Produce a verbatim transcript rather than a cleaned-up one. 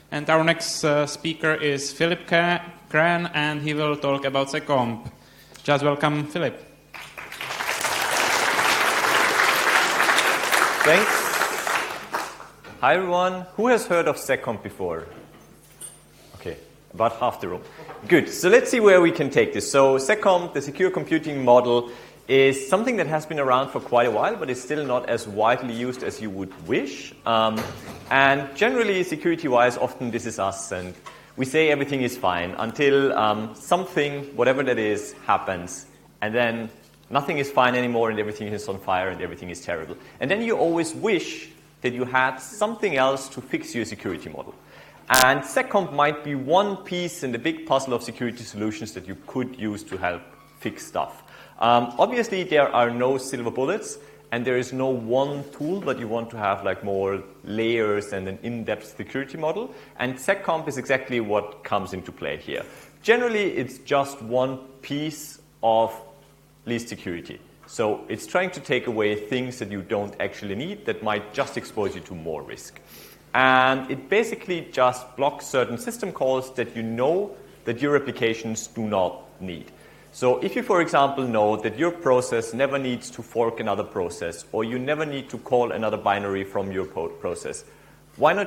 And our next uh, speaker is Philip Cran, and he will talk about SecComp. Just welcome, Philip. Thanks. Hi, everyone. Who has heard of SecComp before? Okay, about half the room. Good. So let's see where we can take this. So SecComp, the secure computing model, is something that has been around for quite a while, but is still not as widely used as you would wish. Um, and generally, security-wise, often this is us, and we say everything is fine until um, something, whatever that is, happens, and then nothing is fine anymore, and everything is on fire, and everything is terrible. And then you always wish that you had something else to fix your security model. And SecComp might be one piece in the big puzzle of security solutions that you could use to help fix stuff. Um, obviously, there are no silver bullets, and there is no one tool, but you want to have like more layers and an in-depth security model. And SecComp is exactly what comes into play here. Generally, it's just one piece of least security. So it's trying to take away things that you don't actually need that might just expose you to more risk. And it basically just blocks certain system calls that you know that your applications do not need. So if you, for example, know that your process never needs to fork another process, or you never need to call another binary from your process, why not